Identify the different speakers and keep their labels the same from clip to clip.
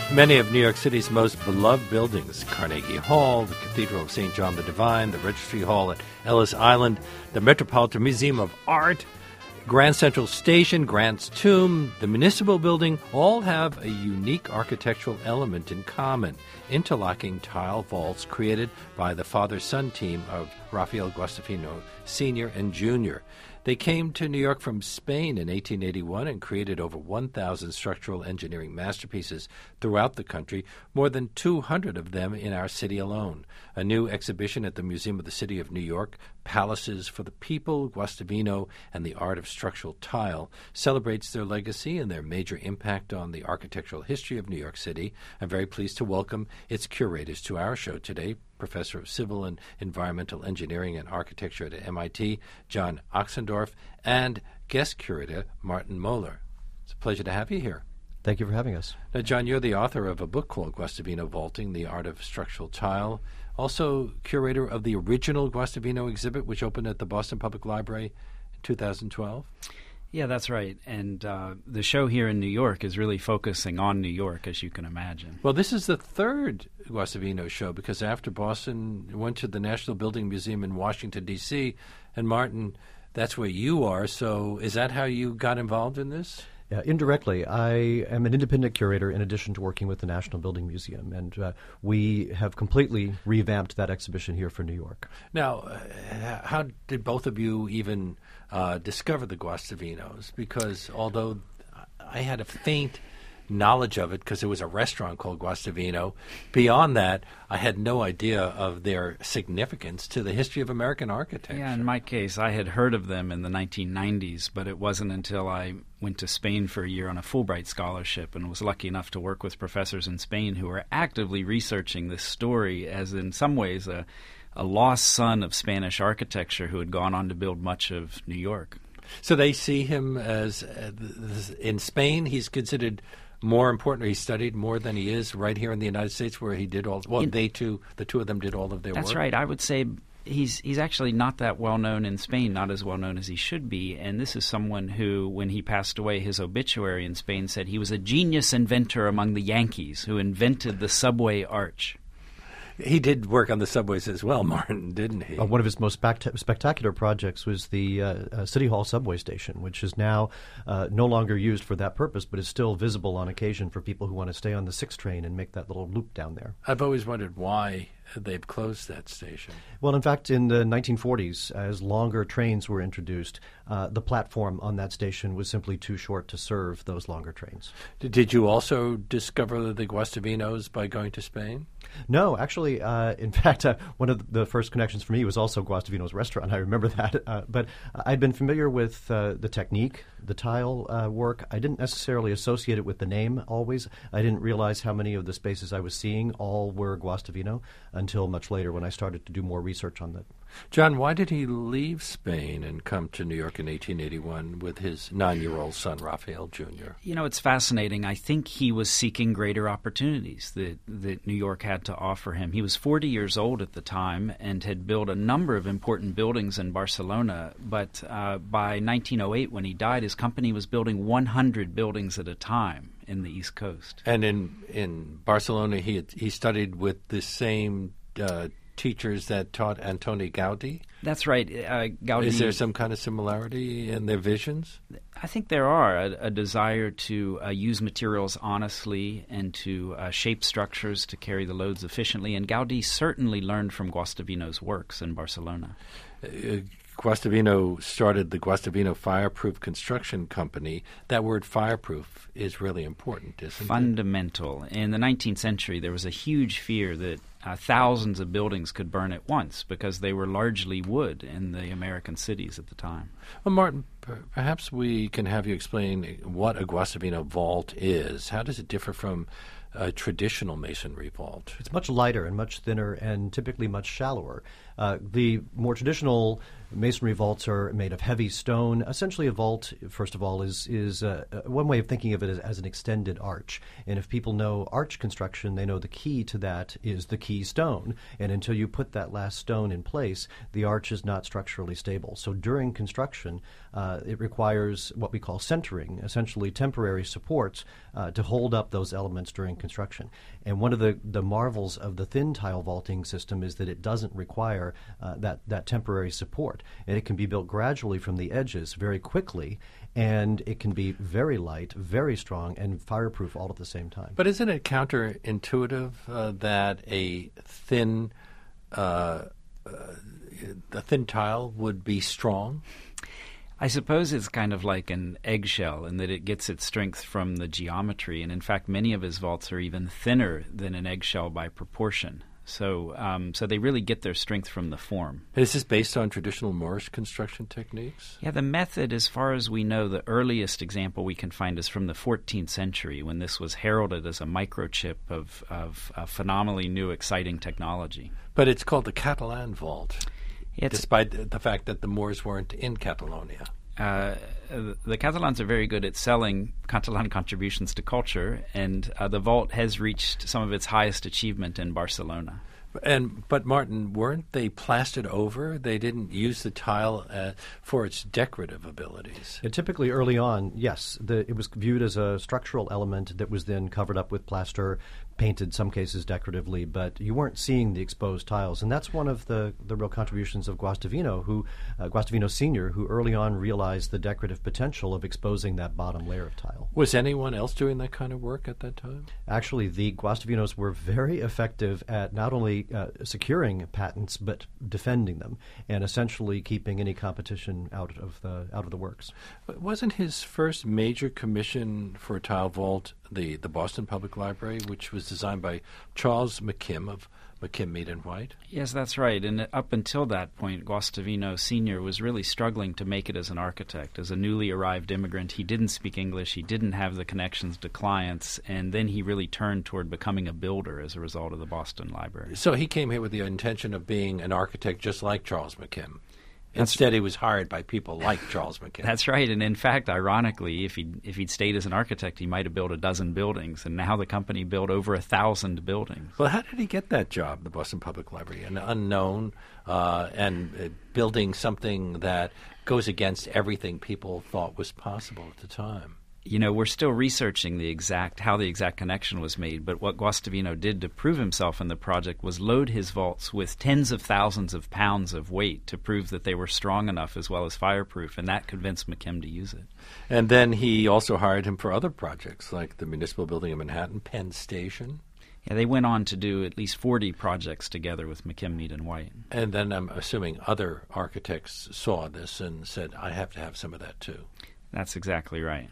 Speaker 1: Many of New York City's most beloved buildings, Carnegie Hall, the Cathedral of St. John the Divine, the Registry Hall at Ellis Island, the Metropolitan Museum of Art, Grand Central Station, Grant's Tomb, the Municipal Building, all have a unique architectural element in common, interlocking tile vaults created by the father-son team of Rafael Guastavino Sr. and Jr. They came to New York from Spain in 1881 and created over 1,000 structural engineering masterpieces throughout the country, more than 200 of them in our city alone. A new exhibition at the Museum of the City of New York, Palaces for the People, Guastavino, and the Art of Structural Tile, celebrates their legacy and their major impact on the architectural history of New York City. I'm very pleased to welcome its curators to our show today, Professor of Civil and Environmental Engineering and Architecture at MIT, John Oxendorf, and guest curator, Martin Moeller. It's a pleasure to have you here.
Speaker 2: Thank you for having us.
Speaker 1: Now, John, you're the author of a book called Guastavino Vaulting, The Art of Structural Tile, also curator of the original Guastavino exhibit, which opened at the Boston Public Library in 2012.
Speaker 3: Yeah, that's right. And the show here in New York is really focusing on New York, as you can imagine.
Speaker 1: Well, this is the third Guastavino show, because after Boston, went to the National Building Museum in Washington, D.C., and Martin, that's where you are. So is that how you got involved in this?
Speaker 2: Yeah, indirectly. I am an independent curator in addition to working with the National Building Museum, and we have completely revamped that exhibition here for New York.
Speaker 1: Now, how did both of you even discover the Guastavinos? Because although I had a faint knowledge of it because there was a restaurant called Guastavino, beyond that, I had no idea of their significance to the history of American architecture.
Speaker 3: Yeah, in my case, I had heard of them in the 1990s, but it wasn't until I went to Spain for a year on a Fulbright scholarship and was lucky enough to work with professors in Spain who were actively researching this story as, in some ways, a lost son of Spanish architecture who had gone on to build much of New York.
Speaker 1: So they see him as, in Spain, he's considered more important, or he studied more than he is right here in the United States, where he did all. Well, the two of them did all of their work.
Speaker 3: That's right. I would say he's actually not that well known in Spain, not as well known as he should be. And this is someone who, when he passed away, his obituary in Spain said he was a genius inventor among the Yankees who invented the subway arch.
Speaker 1: He did work on the subways as well, Martin, didn't he?
Speaker 2: One of his most spectacular projects was the City Hall subway station, which is now no longer used for that purpose, but is still visible on occasion for people who want to stay on the 6 train and make that little loop down there.
Speaker 1: I've always wondered why they've closed that station.
Speaker 2: Well, in fact, in the 1940s, as longer trains were introduced, the platform on that station was simply too short to serve those longer trains.
Speaker 1: Did you also discover the Guastavinos by going to Spain?
Speaker 2: No, actually, in fact, one of the first connections for me was also Guastavino's restaurant. I remember that. But I'd been familiar with the technique, the tile work. I didn't necessarily associate it with the name always. I didn't realize how many of the spaces I was seeing all were Guastavino until much later when I started to do more research on that.
Speaker 1: John, why did he leave Spain and come to New York in 1881 with his 9-year-old son, Rafael Jr.?
Speaker 3: You know, it's fascinating. I think he was seeking greater opportunities that New York had to offer him. He was 40 years old at the time and had built a number of important buildings in Barcelona, but by 1908, when he died, his company was building 100 buildings at a time in the East Coast.
Speaker 1: And in Barcelona, he studied with the same teachers that taught Antoni Gaudi?
Speaker 3: That's right. Gaudi.
Speaker 1: Is there some kind of similarity in their visions?
Speaker 3: I think there are. A desire to use materials honestly and to shape structures to carry the loads efficiently. And Gaudi certainly learned from Guastavino's works in Barcelona.
Speaker 1: Guastavino started the Guastavino Fireproof Construction Company. That word fireproof is really important, isn't it?
Speaker 3: Fundamental. In the 19th century, there was a huge fear that thousands of buildings could burn at once because they were largely wood in the American cities at the time.
Speaker 1: Well, Martin, perhaps we can have you explain what a Guastavino vault is. How does it differ from a traditional masonry vault?
Speaker 2: It's much lighter and much thinner and typically much shallower. The more traditional Masonry vaults are made of heavy stone. Essentially, a vault, first of all, is one way of thinking of it as an extended arch. And if people know arch construction, they know the key to that is the keystone. And until you put that last stone in place, the arch is not structurally stable. So during construction, it requires what we call centering, essentially temporary supports to hold up those elements during construction. And one of the marvels of the thin tile vaulting system is that it doesn't require that temporary support. And it can be built gradually from the edges very quickly, and it can be very light, very strong, and fireproof all at the same time.
Speaker 1: But isn't it counterintuitive that a thin tile would be strong?
Speaker 3: I suppose it's kind of like an eggshell in that it gets its strength from the geometry, and in fact many of his vaults are even thinner than an eggshell by proportion. So they really get their strength from the form.
Speaker 1: Is this based on traditional Moorish construction techniques?
Speaker 3: Yeah, the method, as far as we know, the earliest example we can find is from the 14th century when this was heralded as a microchip of phenomenally new, exciting technology.
Speaker 1: But it's called the Catalan vault,
Speaker 3: It's
Speaker 1: despite the fact that the Moors weren't in Catalonia.
Speaker 3: The Catalans are very good at selling Catalan contributions to culture, and the vault has reached some of its highest achievement in Barcelona.
Speaker 1: But Martin, weren't they plastered over? They didn't use the tile for its decorative abilities.
Speaker 2: Typically early on, yes, it was viewed as a structural element that was then covered up with plaster, painted some cases decoratively, but you weren't seeing the exposed tiles. And that's one of the real contributions of Guastavino, Guastavino Sr., who early on realized the decorative potential of exposing that bottom layer of tile.
Speaker 1: Was anyone else doing that kind of work at that time?
Speaker 2: Actually, the Guastavinos were very effective at not only securing patents, but defending them, and essentially keeping any competition out of the works.
Speaker 1: But wasn't his first major commission for a tile vault the Boston Public Library, which was designed by Charles McKim of McKim, Mead and White?
Speaker 3: Yes, that's right. And up until that point, Guastavino Sr. was really struggling to make it as an architect. As a newly arrived immigrant, he didn't speak English, he didn't have the connections to clients, and then he really turned toward becoming a builder as a result of the Boston Library.
Speaker 1: So he came here with the intention of being an architect just like Charles McKim. Instead, he was hired by people like Charles McKim.
Speaker 3: That's right. And in fact, ironically, if he'd stayed as an architect, he might have built a dozen buildings. And now the company built over 1,000 buildings.
Speaker 1: Well, how did he get that job, the Boston Public Library? An unknown and building something that goes against everything people thought was possible at the time.
Speaker 3: You know, we're still researching how the exact connection was made, but what Guastavino did to prove himself in the project was load his vaults with tens of thousands of pounds of weight to prove that they were strong enough as well as fireproof, and that convinced McKim to use it.
Speaker 1: And then he also hired him for other projects, like the Municipal Building in Manhattan, Penn Station.
Speaker 3: Yeah, they went on to do at least 40 projects together with McKim, Mead and White.
Speaker 1: And then I'm assuming other architects saw this and said, I have to have some of that too.
Speaker 3: That's exactly right.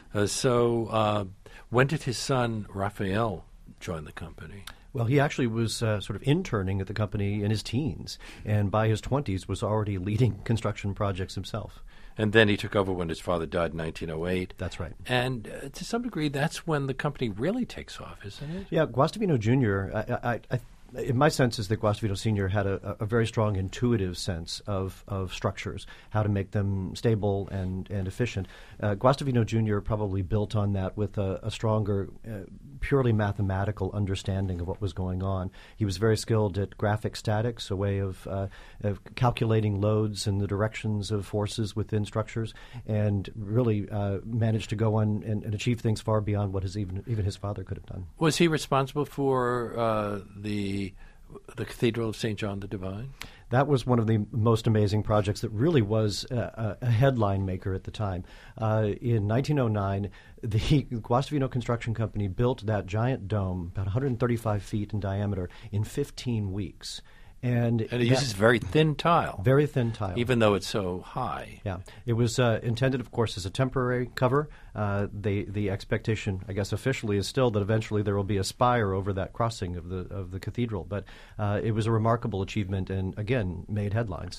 Speaker 1: So when did his son, Raphael, join the company?
Speaker 2: Well, he actually was sort of interning at the company in his teens, and by his 20s was already leading construction projects himself.
Speaker 1: And then he took over when his father died in 1908.
Speaker 2: That's right.
Speaker 1: And to some degree, that's when the company really takes off, isn't it?
Speaker 2: Yeah, Guastavino Jr., in my sense is that Guastavino Sr. had a very strong intuitive sense of structures, how to make them stable and efficient. Guastavino Jr. probably built on that with a stronger, purely mathematical understanding of what was going on. He was very skilled at graphic statics, a way of calculating loads and the directions of forces within structures, and really managed to go on and achieve things far beyond what even his father could have done.
Speaker 1: Was he responsible for the Cathedral of St. John the Divine?
Speaker 2: That was one of the most amazing projects that really was a headline maker at the time. In 1909, the Guastavino Construction Company built that giant dome, about 135 feet in diameter, in 15 weeks. And
Speaker 1: it uses very thin tile.
Speaker 2: Very thin tile.
Speaker 1: Even though it's so high.
Speaker 2: Yeah. It was intended, of course, as a temporary cover. The expectation, I guess officially, is still that eventually there will be a spire over that crossing of the cathedral. But it was a remarkable achievement and, again, made headlines.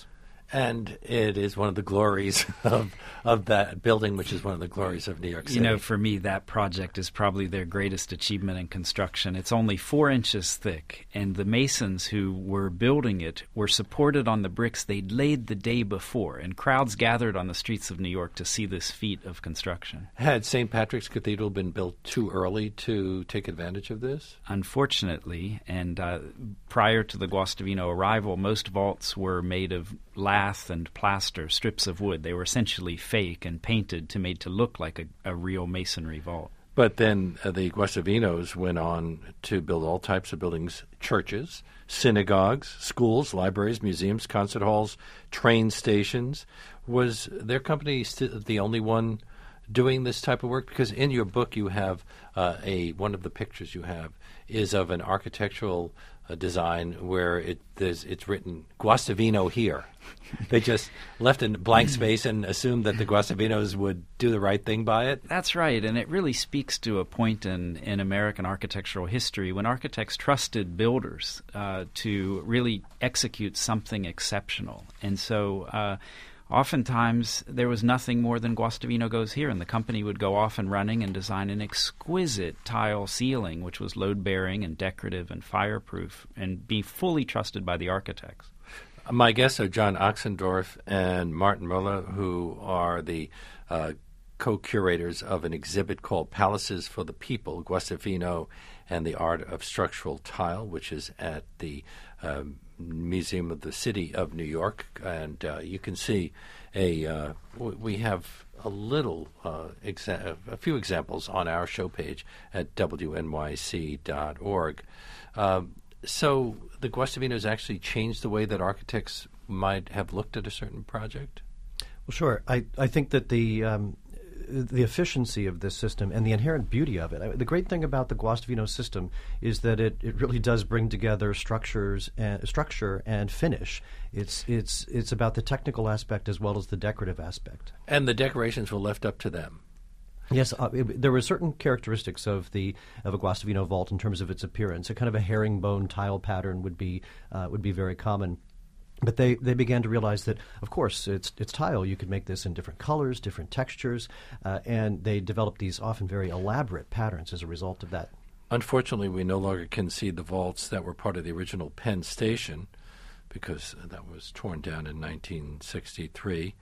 Speaker 1: And it is one of the glories of that building, which is one of the glories of New York City.
Speaker 3: You know, for me, that project is probably their greatest achievement in construction. It's only 4 inches thick, and the masons who were building it were supported on the bricks they'd laid the day before, and crowds gathered on the streets of New York to see this feat of construction.
Speaker 1: Had St. Patrick's Cathedral been built too early to take advantage of this?
Speaker 3: Unfortunately, and prior to the Guastavino arrival, most vaults were made of lath and plaster, strips of wood. They were essentially fake and painted made to look like a real masonry vault.
Speaker 1: But then the Guastavinos went on to build all types of buildings, churches, synagogues, schools, libraries, museums, concert halls, train stations. Was their company the only one doing this type of work? Because in your book you have one of the pictures you have is of an architectural design where it's written Guastavino here. They just left a blank space and assumed that the Guastavinos would do the right thing by it.
Speaker 3: That's right, and it really speaks to a point in American architectural history when architects trusted builders to really execute something exceptional. And so oftentimes there was nothing more than Guastavino goes here, and the company would go off and running and design an exquisite tile ceiling, which was load-bearing and decorative and fireproof, and be fully trusted by the architects.
Speaker 1: My guests are John Oxendorf and Martin Muller, who are the co-curators of an exhibit called Palaces for the People, Guastavino and the Art of Structural Tile, which is at the Museum of the City of New York. And you can see we have a few examples on our show page at wnyc.org. So the Guastavinos actually changed the way that architects might have looked at a certain project?
Speaker 2: Well, sure. I think that the efficiency of this system and the inherent beauty of it. The great thing about the Guastavino system is that it really does bring together structure and finish. It's about the technical aspect as well as the decorative aspect.
Speaker 1: And the decorations were left up to them.
Speaker 2: Yes, there were certain characteristics of a Guastavino vault in terms of its appearance. A kind of a herringbone tile pattern would be very common. But they began to realize that, of course, it's tile. You could make this in different colors, different textures, and they developed these often very elaborate patterns as a result of that.
Speaker 1: Unfortunately, we no longer can see the vaults that were part of the original Penn Station because that was torn down in 1963.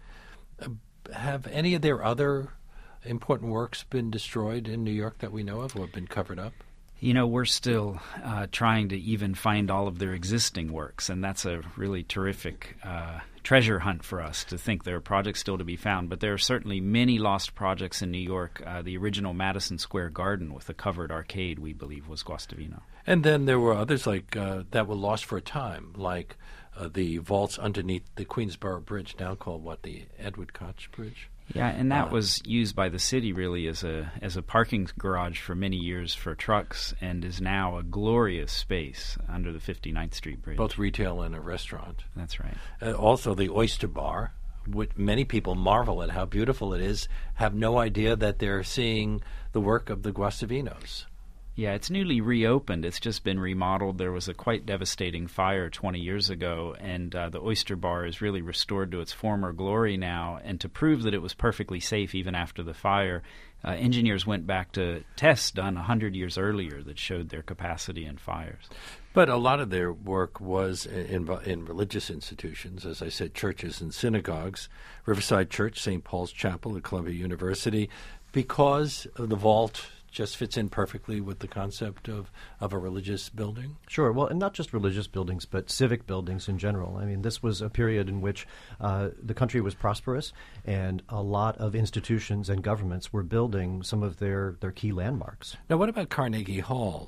Speaker 1: Have any of their other important works been destroyed in New York that we know of or been covered up?
Speaker 3: You know, we're still trying to even find all of their existing works, and that's a really terrific treasure hunt for us to think there are projects still to be found. But there are certainly many lost projects in New York. The original Madison Square Garden with the covered arcade, we believe, was Guastavino.
Speaker 1: And then there were others like that were lost for a time, like the vaults underneath the Queensboro Bridge, now called, the Edward Koch Bridge?
Speaker 3: Yeah, and that was used by the city really as a parking garage for many years for trucks and is now a glorious space under the 59th Street Bridge.
Speaker 1: Both retail and a restaurant.
Speaker 3: That's right.
Speaker 1: Also the Oyster Bar, which many people marvel at how beautiful it is, have no idea that they're seeing the work of the Guastavinos.
Speaker 3: Yeah, it's newly reopened. It's just been remodeled. There was a quite devastating fire 20 years ago, and the Oyster Bar is really restored to its former glory now. And to prove that it was perfectly safe even after the fire, engineers went back to tests done 100 years earlier that showed their capacity in fires.
Speaker 1: But a lot of their work was in religious institutions, as I said, churches and synagogues, Riverside Church, St. Paul's Chapel at Columbia University, because the vault just fits in perfectly with the concept of a religious building?
Speaker 2: Sure. Well, and not just religious buildings, but civic buildings in general. I mean, this was a period in which the country was prosperous, and a lot of institutions and governments were building some of their key landmarks.
Speaker 1: Now, what about Carnegie Hall?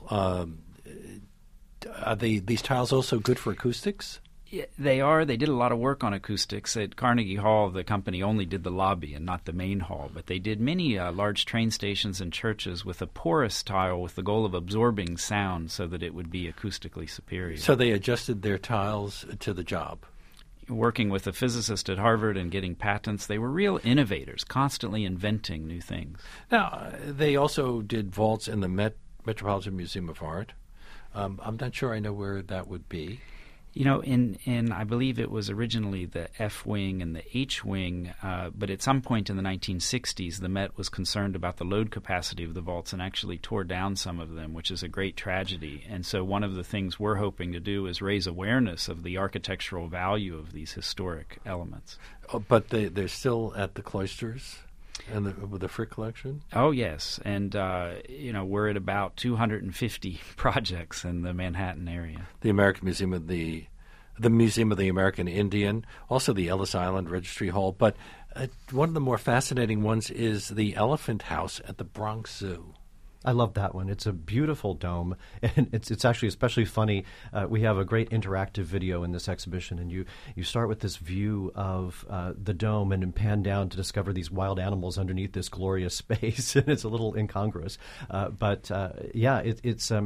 Speaker 1: Are these tiles also good for acoustics?
Speaker 3: Yeah, they are. They did a lot of work on acoustics. At Carnegie Hall, the company only did the lobby and not the main hall, but they did many large train stations and churches with a porous tile with the goal of absorbing sound so that it would be acoustically superior.
Speaker 1: So they adjusted their tiles to the job.
Speaker 3: Working with a physicist at Harvard and getting patents, they were real innovators, constantly inventing new things.
Speaker 1: Now, they also did vaults in the Metropolitan Museum of Art. I'm not sure I know where that would be.
Speaker 3: In I believe it was originally the F wing and the H wing, but at some point in the 1960s, the Met was concerned about the load capacity of the vaults and actually tore down some of them, which is a great tragedy. And so one of the things we're hoping to do is raise awareness of the architectural value of these historic elements.
Speaker 1: Oh, but they're still at the cloisters? And with the Frick collection?
Speaker 3: Oh, yes. And, we're at about 250 projects in the Manhattan area.
Speaker 1: The American Museum of the Museum of the American Indian, also the Ellis Island Registry Hall. But one of the more fascinating ones is the Elephant House at the Bronx Zoo.
Speaker 2: I love that one. It's a beautiful dome, and it's actually especially funny. We have a great interactive video in this exhibition, and you start with this view of the dome and then pan down to discover these wild animals underneath this glorious space, and it's a little incongruous. It's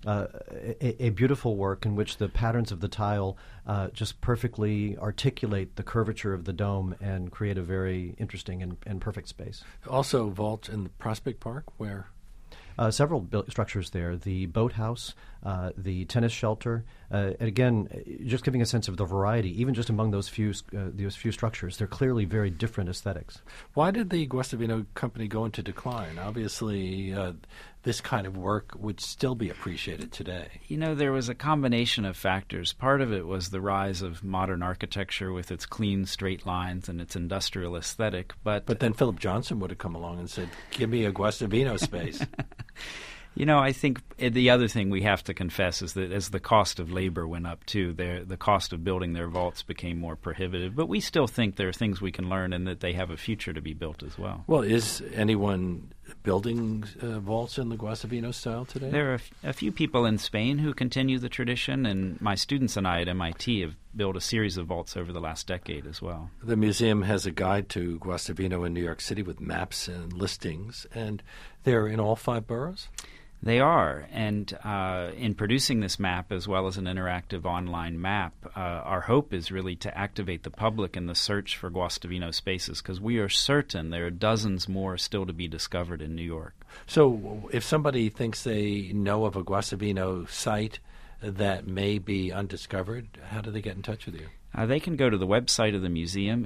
Speaker 2: a beautiful work in which the patterns of the tile just perfectly articulate the curvature of the dome and create a very interesting and perfect space.
Speaker 1: Also vault in the Prospect Park, where...
Speaker 2: Several structures there, the boathouse, the tennis shelter, and again, just giving a sense of the variety, even just among those few structures. They're clearly very different aesthetics.
Speaker 1: Why did the Guastavino Company go into decline? Obviously, this kind of work would still be appreciated today.
Speaker 3: There was a combination of factors. Part of it was the rise of modern architecture with its clean, straight lines and its industrial aesthetic. But
Speaker 1: then Philip Johnson would have come along and said, give me a Guastavino space.
Speaker 3: I think the other thing we have to confess is that as the cost of labor went up, too, the cost of building their vaults became more prohibitive. But we still think there are things we can learn and that they have a future to be built as well.
Speaker 1: Well, is anyone building vaults in the Guastavino style today?
Speaker 3: There are a few people in Spain who continue the tradition, and my students and I at MIT have built a series of vaults over the last decade as well.
Speaker 1: The museum has a guide to Guastavino in New York City with maps and listings, and they're in all 5 boroughs?
Speaker 3: They are, and in producing this map as well as an interactive online map, our hope is really to activate the public in the search for Guastavino spaces, because we are certain there are dozens more still to be discovered in New York.
Speaker 1: So if somebody thinks they know of a Guastavino site that may be undiscovered, how do they get in touch with you?
Speaker 3: They can go to the website of the museum,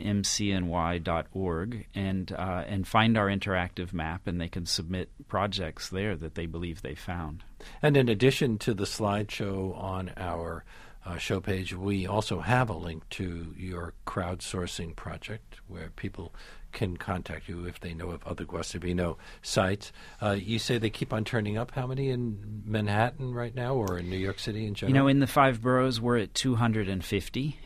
Speaker 3: mcny.org, and find our interactive map, and they can submit projects there that they believe they found.
Speaker 1: And in addition to the slideshow on our show page, we also have a link to your crowdsourcing project where people can contact you if they know of other Guastavino sites. You say they keep on turning up. How many in Manhattan right now, or in New York City in general?
Speaker 3: In the 5 boroughs, we're at 250,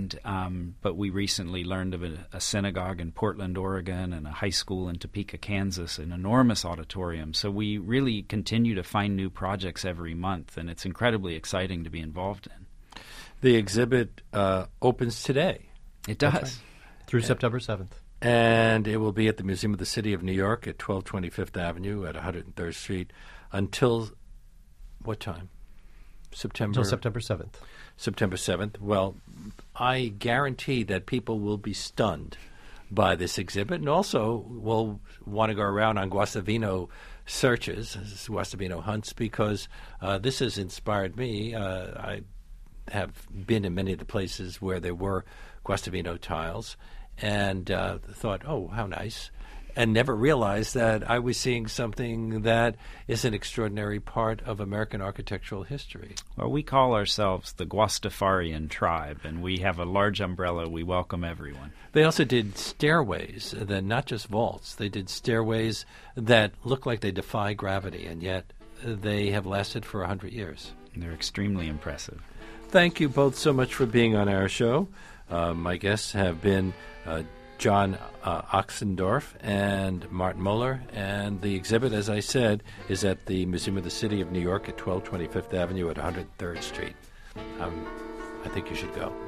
Speaker 3: but we recently learned of a synagogue in Portland, Oregon, and a high school in Topeka, Kansas, an enormous auditorium. So we really continue to find new projects every month, and it's incredibly exciting to be involved in.
Speaker 1: The exhibit opens today.
Speaker 3: It does.
Speaker 2: Right. Through September 7th.
Speaker 1: And it will be at the Museum of the City of New York at 1220 Fifth Avenue at 103rd Street until what time?
Speaker 2: Until September 7th.
Speaker 1: September 7th. Well, I guarantee that people will be stunned by this exhibit and also will want to go around on Guastavino searches, Guastavino hunts, because this has inspired me. I have been in many of the places where there were Guastavino tiles and thought, oh, how nice, and never realized that I was seeing something that is an extraordinary part of American architectural history.
Speaker 3: Well, we call ourselves the Guastafarian tribe, and we have a large umbrella. We welcome everyone.
Speaker 1: They also did stairways, then not just vaults. They did stairways that look like they defy gravity, and yet they have lasted for 100 years.
Speaker 3: They're extremely impressive.
Speaker 1: Thank you both so much for being on our show. My guests have been John Oxendorf and Martin Moeller, and the exhibit, as I said, is at the Museum of the City of New York at 1220 Fifth Avenue at 103rd Street. I think you should go.